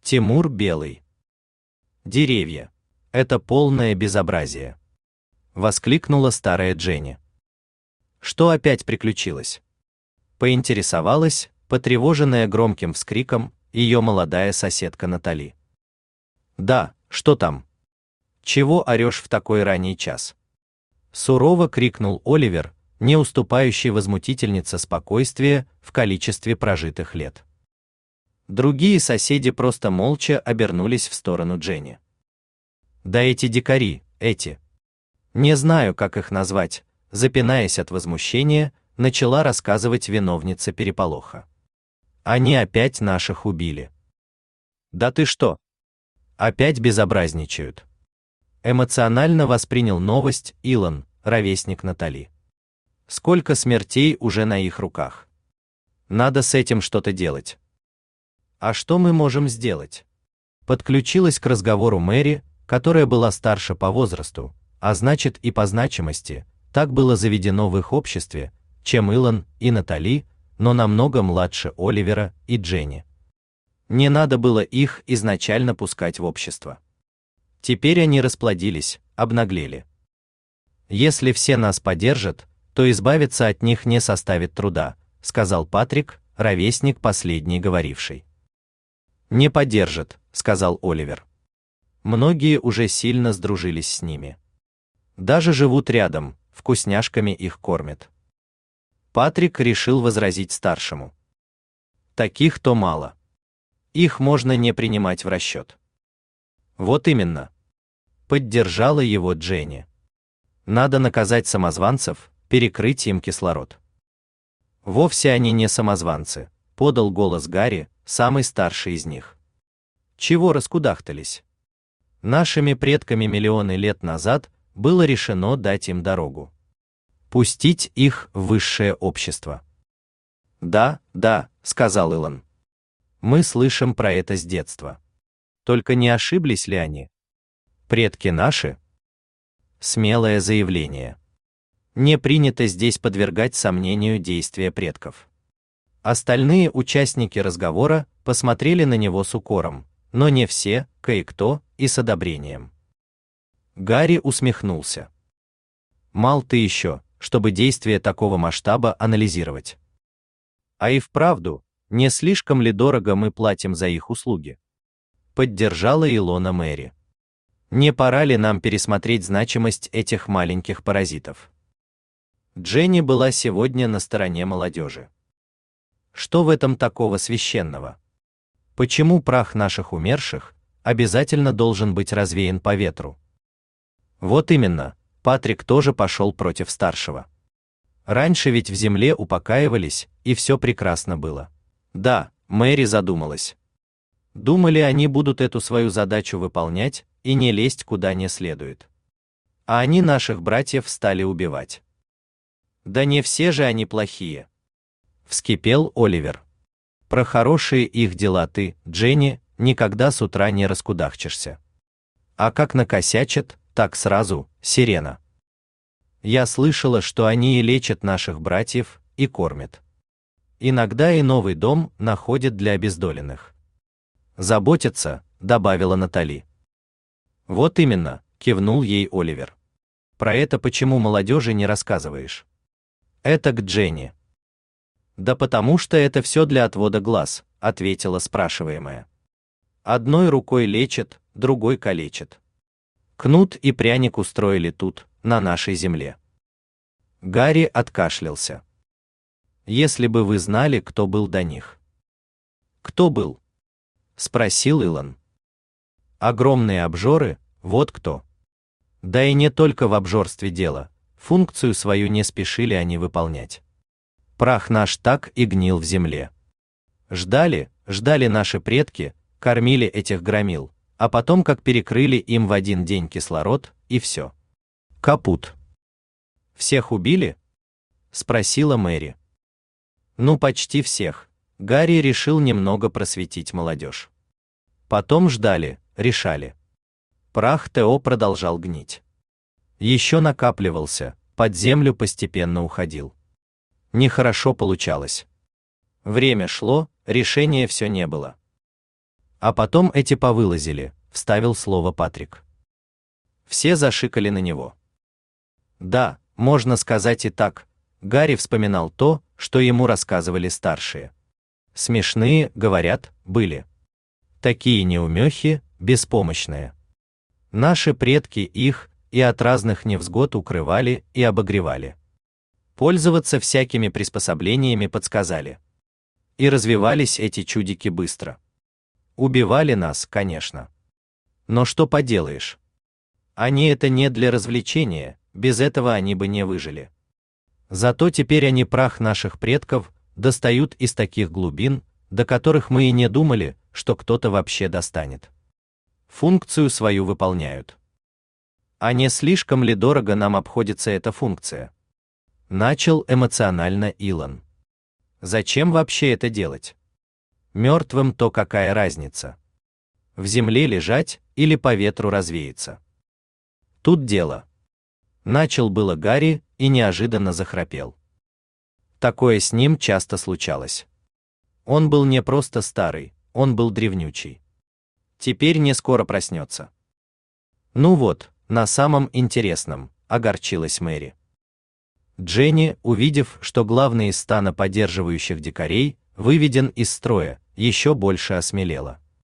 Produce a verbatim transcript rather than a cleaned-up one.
Тимур Белый. Деревья. Это полное безобразие. Воскликнула старая Дженни. Что опять приключилось? Поинтересовалась, потревоженная громким вскриком, ее молодая соседка Натали. Да, что там? Чего орешь в такой ранний час? Сурово крикнул Оливер, не уступающий возмутительнице спокойствия в количестве прожитых лет. Другие соседи просто молча обернулись в сторону Дженни. Да эти дикари, эти. Не знаю, как их назвать, запинаясь от возмущения, начала рассказывать виновница переполоха. Они опять наших убили. Да ты что? Опять безобразничают. Эмоционально воспринял новость Илон, ровесник Натали. Сколько смертей уже на их руках. Надо с этим что-то делать. А что мы можем сделать? Подключилась к разговору Мэри, которая была старше по возрасту, а значит и по значимости, так было заведено в их обществе, чем Илон и Натали, но намного младше Оливера и Дженни. Не надо было их изначально пускать в общество. Теперь они расплодились, обнаглели. Если все нас поддержат, то избавиться от них не составит труда, сказал Патрик, ровесник последний говоривший. Не поддержат, сказал Оливер. Многие уже сильно сдружились с ними. Даже живут рядом, вкусняшками их кормят. Патрик решил возразить старшему. Таких-то мало. Их можно не принимать в расчет. Вот именно. Поддержала его Дженни. Надо наказать самозванцев, перекрыть им кислород. Вовсе они не самозванцы, подал голос Гарри, самый старший из них. Чего раскудахтались? Нашими предками миллионы лет назад было решено дать им дорогу. Пустить их в высшее общество. Да, да, сказал Илон. Мы слышим про это с детства. Только не ошиблись ли они? Предки наши? Смелое заявление. Не принято здесь подвергать сомнению действия предков. Остальные участники разговора посмотрели на него с укором, но не все, кое-кто, и с одобрением. Гарри усмехнулся. Мал ты еще, чтобы действия такого масштаба анализировать. А и вправду, не слишком ли дорого мы платим за их услуги? Поддержала Илона Мэри. Не пора ли нам пересмотреть значимость этих маленьких паразитов? Дженни была сегодня на стороне молодежи. Что в этом такого священного? Почему прах наших умерших обязательно должен быть развеян по ветру? Вот именно, Патрик тоже пошел против старшего. Раньше ведь в земле упокаивались, и все прекрасно было. Да, Мэри задумалась. Думали, они будут эту свою задачу выполнять и не лезть куда не следует. А они наших братьев стали убивать. Да не все же они плохие. Вскипел Оливер. Про хорошие их дела ты, Дженни, никогда с утра не раскудахчешься. А как накосячат, так сразу, сирена. Я слышала, что они и лечат наших братьев, и кормят. Иногда и новый дом находят для обездоленных. Заботятся, добавила Натали. Вот именно, кивнул ей Оливер. Про это почему молодежи не рассказываешь? Это к Дженни. Да потому что это все для отвода глаз, ответила спрашиваемая. Одной рукой лечат, другой калечат. Кнут и пряник устроили тут, на нашей земле. Гарри откашлялся. Если бы вы знали, кто был до них. Кто был? Спросил Илон. Огромные обжоры, вот кто. Да и не только в обжорстве дело, функцию свою не спешили они выполнять. Прах наш так и гнил в земле. Ждали, ждали наши предки, кормили этих громил, а потом как перекрыли им в один день кислород, и все. Капут. Всех убили? Спросила Мэри. Ну почти всех. Гарри решил немного просветить молодежь. Потом ждали, решали. Прах Тео продолжал гнить. Еще накапливался, под землю постепенно уходил. Нехорошо получалось. Время шло, решения все не было. А потом эти повылазили, вставил слово Патрик. Все зашикали на него. Да, можно сказать и так. Гарри вспоминал то, что ему рассказывали старшие. Смешные, говорят, были. Такие неумехи, беспомощные. Наши предки их и от разных невзгод укрывали и обогревали. Пользоваться всякими приспособлениями подсказали. И развивались эти чудики быстро. Убивали нас, конечно. Но что поделаешь? Они это не для развлечения, без этого они бы не выжили. Зато теперь они прах наших предков достают из таких глубин, до которых мы и не думали, что кто-то вообще достанет. Функцию свою выполняют. А не слишком ли дорого нам обходится эта функция? Начал эмоционально Илон. Зачем вообще это делать? Мертвым то какая разница? В земле лежать или по ветру развеяться? Тут дело. Начал было Гарри и неожиданно захрапел. Такое с ним часто случалось. Он был не просто старый, он был древнючий. Теперь не скоро проснется. Ну вот, на самом интересном, огорчилась Мэри. Дженни, увидев, что главный из стана поддерживающих дикарей выведен из строя, еще больше осмелела.